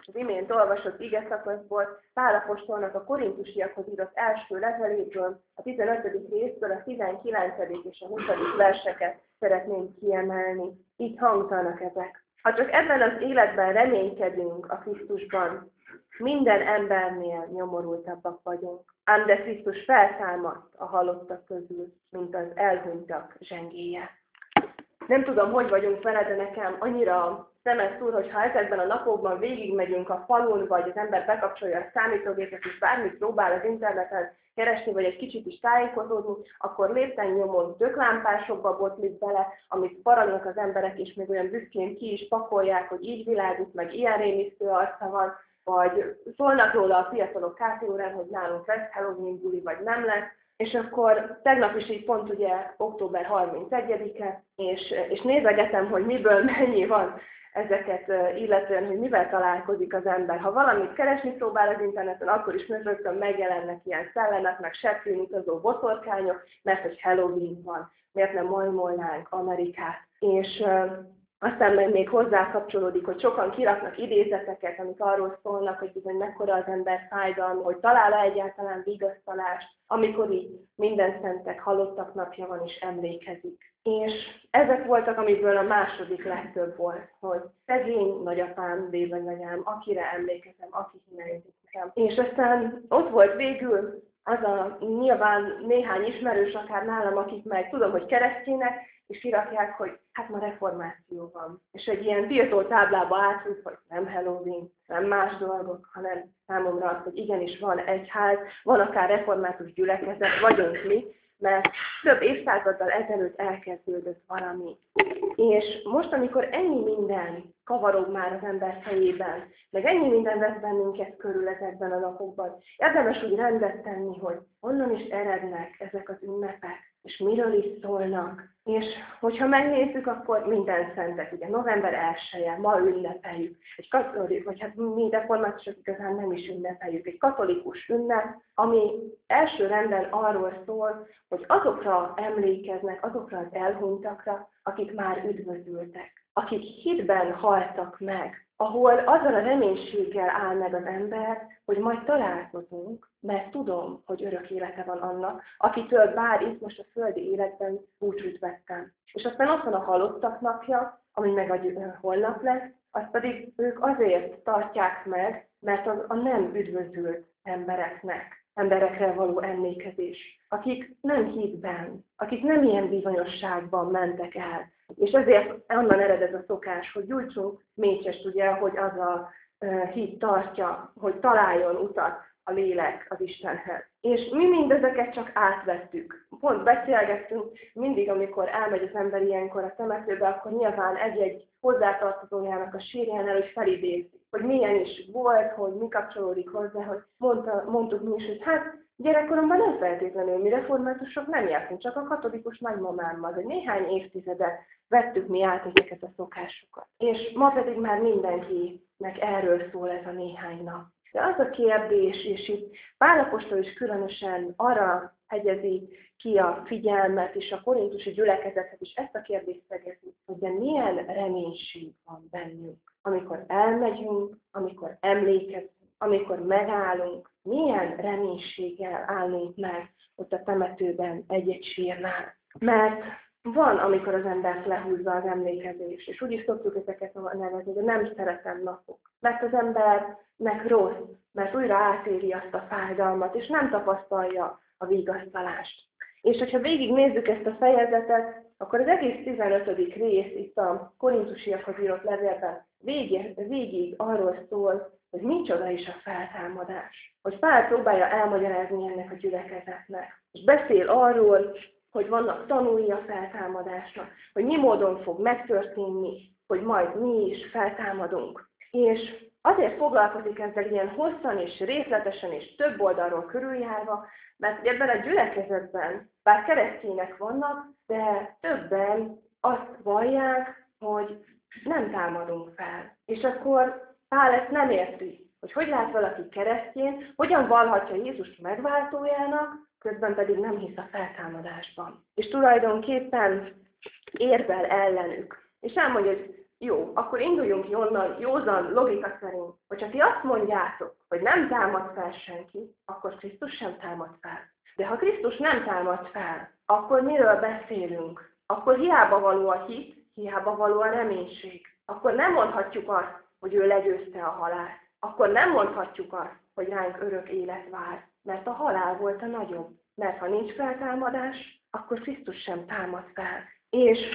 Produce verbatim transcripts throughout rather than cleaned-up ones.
Az imént olvasott igeszakaszból Pál apostolnak a korintusiakhoz írott első leveléből, a tizenötödik részből a tizenkilencedik és a huszadik verseket szeretném kiemelni. Így hangzanak ezek. Ha csak ebben az életben reménykedünk a Krisztusban, minden embernél nyomorultabbak vagyunk. Ám de Krisztus feltámadt a halottak közül, mint az elhunytak zsengéje. Nem tudom, hogy vagyunk vele, de nekem annyira szemes szúr, hogy ha ezekben a napokban végigmegyünk a falun, vagy az ember bekapcsolja a számítógépet, és bármit próbál az interneten keresni, vagy egy kicsit is tájékozódni, akkor lépten nyomon döklámpásokba botlik bele, amit paragnak az emberek, és még olyan büszkén ki is pakolják, hogy így világít, meg ilyen rémisztő arca van, vagy szólnak róla a fiatalok kávéórán, hogy nálunk lesz Halloween buli, vagy nem lesz. És akkor tegnap is így pont ugye október harmincegyedike, és, és nézegetem, hogy miből mennyi van ezeket illetően, hogy mivel találkozik az ember. Ha valamit keresni próbál az interneten, akkor is rögtön megjelennek ilyen szellemek, meg seprűn utazó boszorkányok, mert hogy Halloween van, miért nem majmolnánk Amerikát. És aztán még hozzá kapcsolódik, hogy sokan kiraknak idézeteket, amik arról szólnak, hogy bizony mekkora az ember fájdalma, hogy talál-e egyáltalán vigasztalást, amikor így minden szentek halottak napja van és emlékezik. És ezek voltak, amiből a második legtöbb volt, hogy szegény nagyapám, védanyanyám, akire emlékezem, aki hiányzik nekem. És aztán ott volt végül az a nyilván néhány ismerős, akár nálam, akik meg tudom, hogy keresztények, és kirakják, hogy hát ma reformáció van. És egy ilyen tiltó táblába áthúz, hogy nem Halloween, nem más dolgok, hanem számomra az, hogy igenis van egyház, van akár református gyülekezet, vagyunk mi, mert több évszázaddal ezelőtt elkezdődött valami. És most, amikor ennyi minden kavarog már az ember fejében, meg ennyi minden vesz bennünket körül ezekben a napokban, érdemes úgy rendet tenni, hogy honnan is erednek ezek az ünnepek, és miről is szólnak. És hogyha megnézzük, akkor minden szentek, ugye november elseje, ma ünnepeljük. Egy katolikus, vagy hát mi reformátusok igazán nem is ünnepeljük. Egy katolikus ünnep, ami első renden arról szól, hogy azokra emlékeznek, azokra az elhunytakra, akik már üdvözültek, akik hitben haltak meg, ahol azzal a reménységgel áll meg az ember, hogy majd találkozunk, mert tudom, hogy örök élete van annak, akitől bár itt most a földi életben búcsút vettem. És aztán ott van a halottak napja, ami meg a holnap lesz, azt pedig ők azért tartják meg, mert az a nem üdvözült embereknek, emberekre való emlékezés, akik nem hitben, akik nem ilyen bizonyosságban mentek el. És ezért onnan ered ez a szokás, hogy gyújtsunk mécsest, ugye, hogy az a uh, hit tartja, hogy találjon utat a lélek az Istenhez. És mi mindezeket csak átvettük. Pont beszélgettünk, mindig, amikor elmegy az ember ilyenkor a temetőbe, akkor nyilván egy-egy hozzátartozójának a sírjánál, hogy felidézi, hogy milyen is volt, hogy mi kapcsolódik hozzá, hogy mondta, mondtuk mi is, hogy hát gyerekkoromban nem feltétlenül mi reformátusok nem jártunk, csak a katolikus nagymamámmal, hogy néhány évtizedet vettük mi át ezeket a szokásokat. És ma pedig már mindenkinek erről szól ez a néhány nap. De az a kérdés, és itt Pál apostol is különösen arra hegyezi ki a figyelmet, és a korintusi gyülekezethez is ezt a kérdést szegezi, hogy de milyen reménység van bennünk, amikor elmegyünk, amikor emlékezünk, amikor megállunk, milyen reménységgel állunk meg ott a temetőben egy-egy sírnál. Mert van, amikor az embert lehúzza az emlékezés, és úgy is szoktuk ezeket nevezni, de nem szeretem napok. Mert az embernek rossz, mert újra átéri azt a fájdalmat, és nem tapasztalja a vigasztalást. És hogyha végignézzük ezt a fejezetet, akkor az egész tizenötödik rész itt a korintusiakhoz írott levélben végig, végig arról szól, hogy micsoda is a feltámadás. Hogy Pál próbálja elmagyarázni ennek a gyülekezetnek. És beszél arról, hogy vannak tanúi a feltámadásnak, hogy mi módon fog megtörténni, hogy majd mi is feltámadunk. És azért foglalkozik ezzel ilyen hosszan és részletesen és több oldalról körüljárva, mert ebben a gyülekezetben, bár keresztények vannak, de többen azt vallják, hogy nem támadunk fel. És akkor Pál ezt nem érti, hogy hogy lát valaki keresztény, hogyan vallhatja Jézust megváltójának, közben pedig nem hisz a feltámadásban. És tulajdonképpen érvel ellenük. És elmondja, hogy Jó, akkor induljunk onnan, józan logika szerint, hogyha ti azt mondjátok, hogy nem támad fel senki, akkor Krisztus sem támad fel. De ha Krisztus nem támad fel, akkor miről beszélünk? Akkor hiába való a hit, hiába való a reménység. Akkor nem mondhatjuk azt, hogy ő legyőzte a halált. Akkor nem mondhatjuk azt, hogy ránk örök élet vár, mert a halál volt a nagyobb. Mert ha nincs feltámadás, akkor Krisztus sem támad fel. És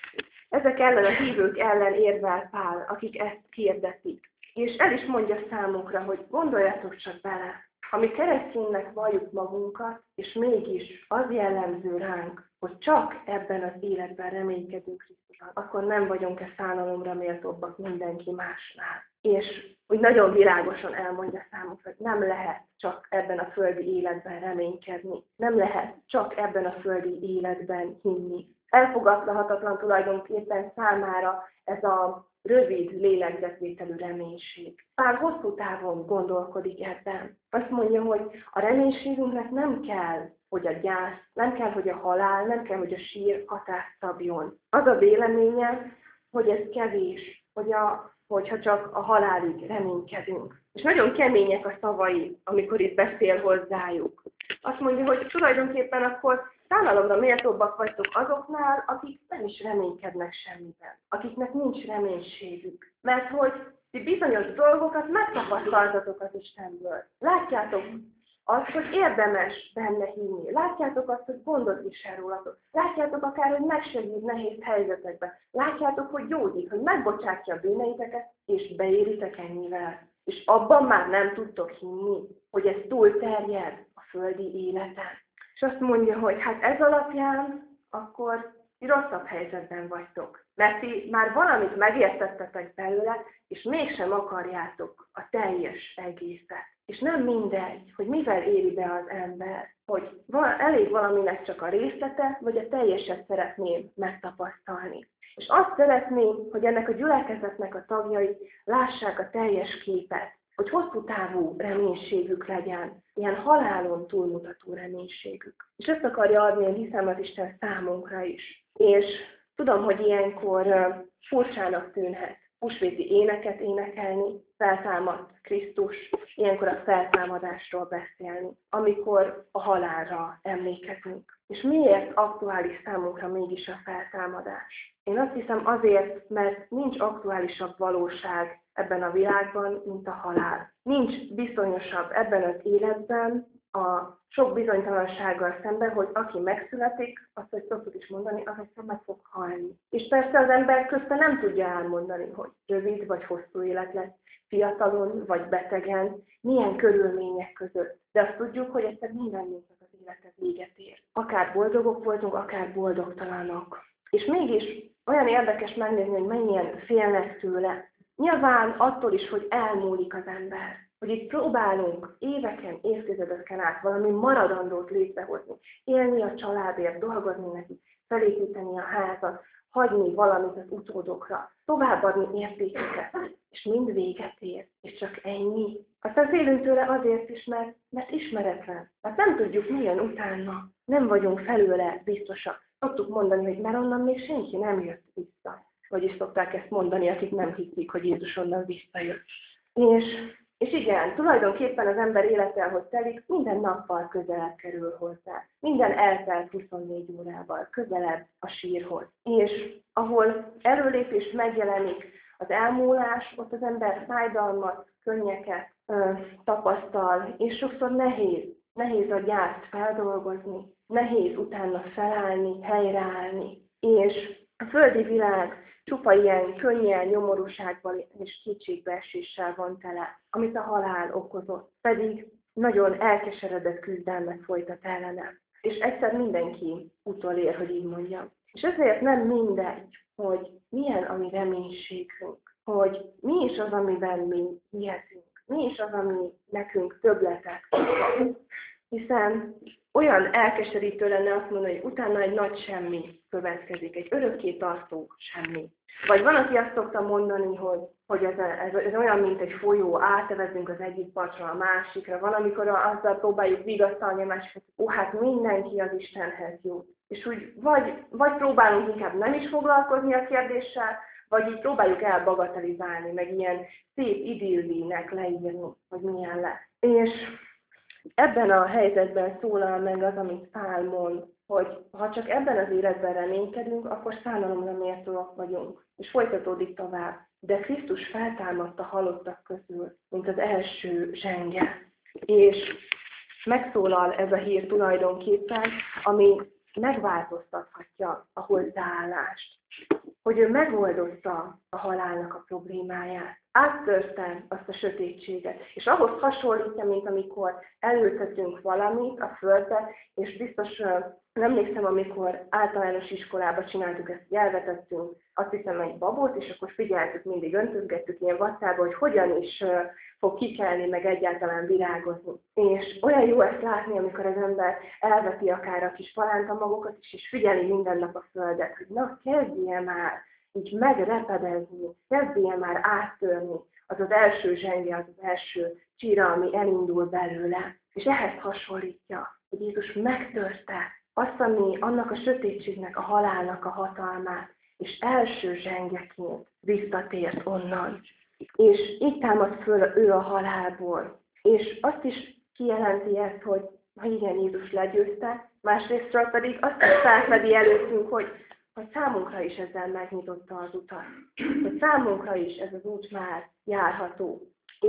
ezek ellen a hívők ellen érvel Pál, akik ezt hirdetik. És el is mondja számunkra, hogy gondoljatok csak bele, ha mi kereszténynek valljuk magunkat, és mégis az jellemző ránk, hogy csak ebben az életben reménykedünk Krisztusban, akkor nem vagyunk-e szánalomra méltóbbak mindenki másnál. És úgy nagyon világosan elmondja számunkra, hogy nem lehet csak ebben a földi életben reménykedni, nem lehet csak ebben a földi életben hinni. Elfogadhatatlan tulajdonképpen számára ez a rövid lélegzetvételű reménység. Pál hosszú távon gondolkodik ebben. Azt mondja, hogy a reménységünknek nem kell, hogy a gyász, nem kell, hogy a halál, nem kell, hogy a sír hatást szabjon. Az a véleménye, hogy ez kevés, hogy a, hogyha csak a halálig reménykedünk. És nagyon kemények a szavai, amikor itt beszél hozzájuk. Azt mondja, hogy tulajdonképpen akkor szánalomra méltóbbak vagytok azoknál, akik nem is reménykednek semmiben, akiknek nincs reménységük. Mert hogy ti bizonyos dolgokat megtapasztaltatok az Istenből. Látjátok azt, hogy érdemes benne hinni. Látjátok azt, hogy gondot visel rólatok. Látjátok akár, hogy megsegít nehéz helyzetekben. Látjátok, hogy gyógyít, hogy megbocsátja a bűneiteket, és beéritek ennyivel. És abban már nem tudtok hinni, hogy ez túlterjed a földi életen. És azt mondja, hogy hát ez alapján akkor rosszabb helyzetben vagytok. Mert ti már valamit megértettetek belőle, és mégsem akarjátok a teljes egészet. És nem mindegy, hogy mivel éri be az ember, hogy elég valaminek csak a részlete, vagy a teljeset szeretném megtapasztalni. És azt szeretném, hogy ennek a gyülekezetnek a tagjai lássák a teljes képet, hogy hosszú távú reménységük legyen, ilyen halálon túlmutató reménységük. És ezt akarja adni, én hiszem, az Isten számunkra is. És tudom, hogy ilyenkor furcsának tűnhet húsvéti éneket énekelni, feltámadt Krisztus, ilyenkor a feltámadásról beszélni, amikor a halálra emlékezünk. És miért aktuális számunkra mégis a feltámadás? Én azt hiszem azért, mert nincs aktuálisabb valóság ebben a világban, mint a halál. Nincs bizonyosabb ebben az életben a sok bizonytalansággal szemben, hogy aki megszületik, azt, hogy szoktuk is mondani, az egyszer meg fog halni. És persze az ember közben nem tudja elmondani, hogy rövid vagy hosszú élet lesz, fiatalon vagy betegen, milyen körülmények között. De azt tudjuk, hogy egyszer mindannyiunknak az élete véget ér. Akár boldogok voltunk, akár boldogtalanok. És mégis olyan érdekes megnézni, hogy mennyien félnek tőle. Nyilván attól is, hogy elmúlik az ember. Hogy itt próbálunk éveken, évtizedeken át valami maradandót létrehozni. Élni a családért, dolgozni neki, felépíteni a házat, hagyni valamit az utódokra, továbbadni értékeket, és mind véget ér, és csak ennyi. Aztán félünk tőle azért is, mert, mert ismeretlen. Mert nem tudjuk, mi jön utána. Nem vagyunk felőle biztosak. Szoktuk mondani, hogy mert onnan még senki nem jött vissza. Vagyis szokták ezt mondani, akik nem hiszik, hogy Jézus onnan visszajött. És, és igen, tulajdonképpen az ember élete, ahogy telik, minden nappal közelebb kerül hozzá. Minden eltelt huszonnégy órával közelebb a sírhoz. És ahol előlépés megjelenik az elmúlás, ott az ember fájdalmat, könnyeket ö, tapasztal, és sokszor nehéz. Nehéz a gyászt feldolgozni, nehéz utána felállni, helyreállni. És a földi világ csupa ilyen könnyen, nyomorúsággal és kétségbeeséssel van tele, amit a halál okozott, pedig nagyon elkeseredett küzdelmet folytat ellene. És egyszer mindenki utolér, hogy így mondjam. És ezért nem mindegy, hogy milyen a mi reménységünk, hogy mi is az, amiben mi hihetünk, mi is az, ami nekünk többletet kap. Hiszen olyan elkeserítő lenne azt mondani, hogy utána egy nagy semmi következik, egy örökké tartó semmi. Vagy van, aki azt szokta mondani, hogy, hogy ez, ez, ez olyan, mint egy folyó, átevezünk az egyik partról a másikra. Van, amikor azzal próbáljuk vigasztalni a másikat, ó, hát mindenki az Istenhez jut. És úgy vagy, vagy próbálunk inkább nem is foglalkozni a kérdéssel, vagy így próbáljuk elbagatelizálni, meg ilyen szép idillinek leírni, hogy milyen lesz. És ebben a helyzetben szólal meg az, amit Pál mond, hogy ha csak ebben az életben reménykedünk, akkor szánalomra méltóak vagyunk. És folytatódik tovább. De Krisztus feltámadt a halottak közül, mint az első zsenge. És megszólal ez a hír tulajdonképpen, ami megváltoztathatja a hozzáállást. Hogy ő megoldotta a halálnak a problémáját. Áttörte azt a sötétséget. És ahhoz hasonlítja, mint amikor elültetünk valamit a földbe, és biztos nem emlékszem, amikor általános iskolába csináltuk ezt, elvetettünk, azt hiszem egy babot, és akkor figyeltük, mindig öntözgettük ilyen vattába, hogy hogyan is fog kikelni, meg egyáltalán virágozni. És olyan jó ezt látni, amikor az ember elveti akár a kis palánta is, és figyeli minden nap a földet, hogy na, kezdje már így megrepedezni, kezdje már áttörni, az az első zsenge, az az első csíra, ami elindul belőle. És ehhez hasonlítja, hogy Jézus megtörte azt, ami annak a sötétségnek, a halálnak a hatalmát, és első zsengeként visszatért onnan. És így támad föl ő a halálból. És azt is kijelenti ezt, hogy ha igen, Jézus legyőzte, másrésztről pedig azt is felfedi előttünk, hogy, hogy számunkra is ezzel megnyitotta az utat. Hogy számunkra is ez az út már járható.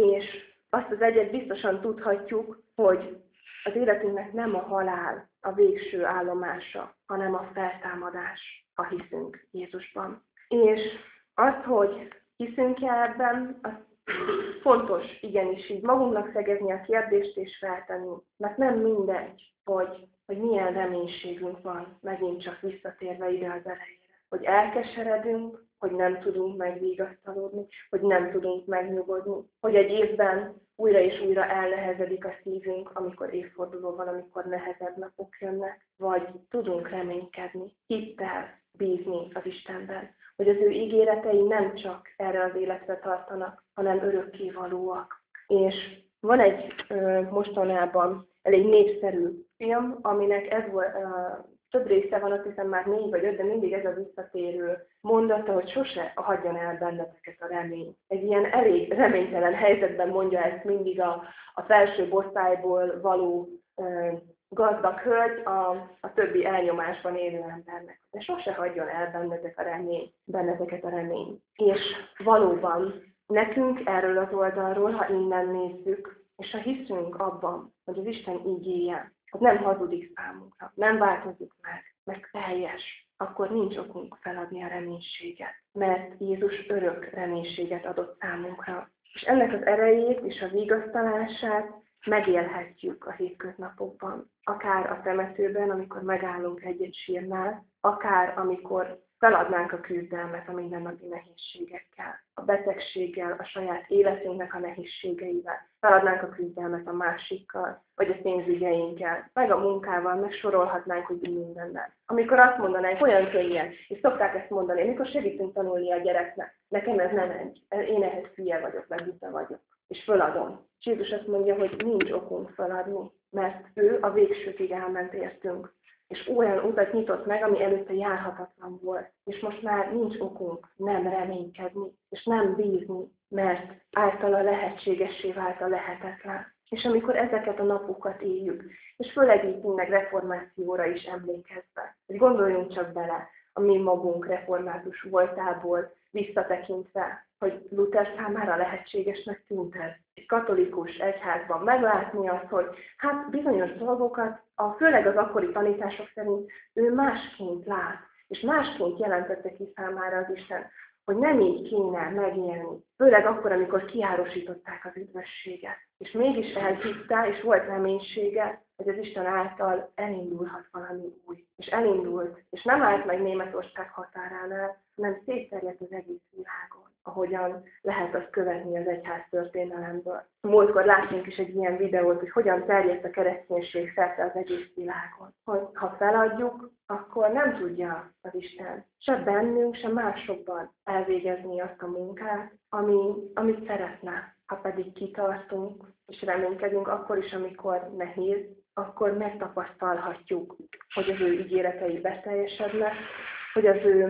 És azt az egyet biztosan tudhatjuk, hogy az életünknek nem a halál a végső állomása, hanem a feltámadás, ha hiszünk Jézusban. És az, hogy hiszünk-e ebben, az fontos igenis így magunknak szegezni a kérdést és feltenni. Mert nem mindegy, hogy, hogy milyen reménységünk van, megint csak visszatérve ide az elejére. Hogy elkeseredünk, hogy nem tudunk megvigasztalódni, hogy nem tudunk megnyugodni, hogy egy évben újra és újra elnehezedik a szívünk, amikor évforduló van, amikor nehezebb napok jönnek, vagy tudunk reménykedni, hittel bízni az Istenben, hogy az ő ígéretei nem csak erre az életre tartanak, hanem örökkévalóak. És van egy ö, mostanában elég népszerű film, aminek ez volt, ö, több része van, azt hiszem már négy vagy öt, de mindig ez a visszatérő mondata, hogy sose hagyjon el benneteket a remény. Egy ilyen elég reménytelen helyzetben mondja ezt mindig a, a felső osztályból való ö, gazdag hölgy a, a többi elnyomásban élő embernek. De sose hagyjon el bennetek a remény, benneteket a remény. És valóban nekünk erről az oldalról, ha innen nézzük, és ha hiszünk abban, hogy az Isten ígéje, az nem hazudik számunkra, nem változik meg, meg teljes, akkor nincs okunk feladni a reménységet, mert Jézus örök reménységet adott számunkra. És ennek az erejét és a vigasztalását megélhetjük a hétköznapokban. Akár a temetőben, amikor megállunk egy-egy sírnál, akár amikor feladnánk a küzdelmet a mindennapi nehézségekkel, a betegséggel, a saját életünknek a nehézségeivel, feladnánk a küzdelmet a másikkal, vagy a pénzügyeinkkel, meg a munkával, meg sorolhatnánk, hogy mindennel. Amikor azt mondanánk, olyan könnyen, és szokták ezt mondani, amikor segítünk tanulni a gyereknek, nekem ez nem egy, én ehhez hülye vagyok, meg vissza vagyok, és föladom. És Jézus azt mondja, hogy nincs okunk feladni, mert ő a végsőkig elment értünk. És olyan utat nyitott meg, ami előtte járhatatlan volt. És most már nincs okunk nem reménykedni, és nem bízni, mert általa lehetségessé vált a lehetetlen. És amikor ezeket a napokat éljük, és főleg így meg reformációra is emlékezve, hogy gondoljunk csak bele a mi magunk református voltából visszatekintve, hogy Luther számára lehetségesnek tűnt ez. Egy katolikus egyházban meglátni azt, hogy hát bizonyos dolgokat, a, főleg az akkori tanítások szerint ő másként lát, és másként jelentette ki számára az Isten, hogy nem így kéne megélni, főleg akkor, amikor kiárosították az üdvösséget. És mégis elhitte, és volt reménysége, hogy az Isten által elindulhat valami új. És elindult, és nem állt meg Németország határánál, hanem szétterjedt az egész világon, ahogyan lehet azt követni az egyház történelemből. Múltkor láttunk is egy ilyen videót, hogy hogyan terjedt a kereszténység szerte az egész világon. Hogy ha feladjuk, akkor nem tudja az Isten se bennünk, se másokban elvégezni azt a munkát, ami, amit szeretne. Ha pedig kitartunk és reménykedünk, akkor is, amikor nehéz, akkor megtapasztalhatjuk, hogy az ő ígéretei beteljesednek, hogy az ő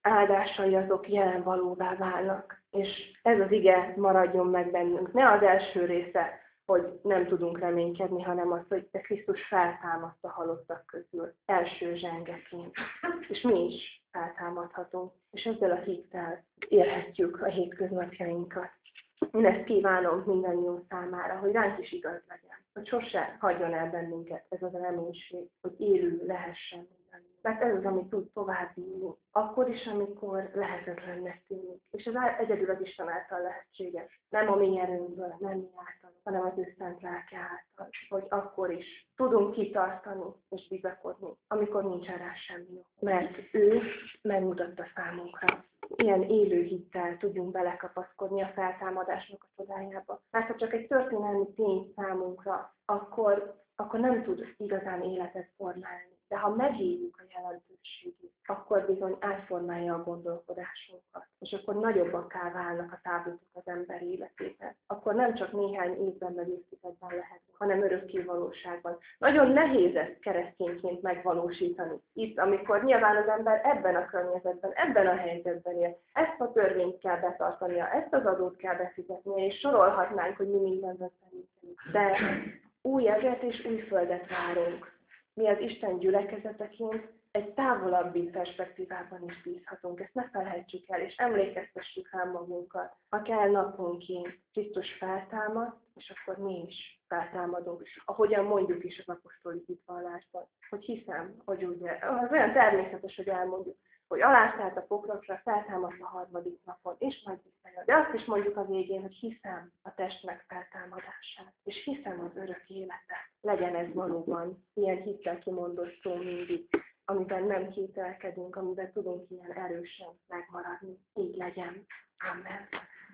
áldásai azok jelen valóvá válnak. És ez az ige maradjon meg bennünk. Ne az első része, hogy nem tudunk reménykedni, hanem az, hogy de Krisztus feltámadt a halottak közül, első zsengeként. És mi is feltámadhatunk, és ezzel a hittel élhetjük a hétköznapjainkat. Én ezt kívánom mindannyiunk számára, hogy ránk is igaz legyen, hogy sose hagyjon el bennünket ez az a reménység, hogy élő lehessen mindannyiunk. Mert ez az, ami tud tovább vinni, akkor is, amikor lehetetlennek tűnik. És ez egyedül az Isten által lehetséges. Nem a mi erőnkből, nem mi által, hanem az ő szent lelke által. Hogy akkor is tudunk kitartani és bizakodni, amikor nincs rá semmi. Mert ő megmutatta számunkra. Ilyen élő hittel tudjunk belekapaszkodni a feltámadásnak a csodájába. Mert ha csak egy történelmi tény számunkra, akkor, akkor nem tud igazán életet formálni. De ha megéljük a jelentőségét, akkor bizony átformálja a gondolkodásunkat. És akkor nagyobbakká válnak a távlatok az ember életében. Akkor nem csak néhány évben vagy évtizedben lehet, hanem örökké valóságban. Nagyon nehéz ezt keresztényként megvalósítani. Itt, amikor nyilván az ember ebben a környezetben, ebben a helyzetben él, ezt a törvényt kell betartania, ezt az adót kell befizetnie, és sorolhatnánk, hogy mi mindenben szerintünk. De új eget és új földet várunk. Mi az Isten gyülekezeteként egy távolabbi perspektívában is bízhatunk. Ezt ne felejtsük el, és emlékeztessük rá magunkat. Ha kell naponként Krisztus feltámad, és akkor mi is feltámadunk. Ahogyan mondjuk is az apostoli hitvallásban, hogy hiszem, hogy ugye, az olyan természetes, hogy elmondjuk, hogy alászállt a pokrokra, feltámadt a harmadik napon, és majd visszajön. De azt is mondjuk a végén, hogy hiszem a testnek feltámadását, és hiszem az örök életet. Legyen ez valóban ilyen hittel kimondott szó mindig, amiben nem kételkedünk, amiben tudunk ilyen erősen megmaradni. Így legyen. Amen.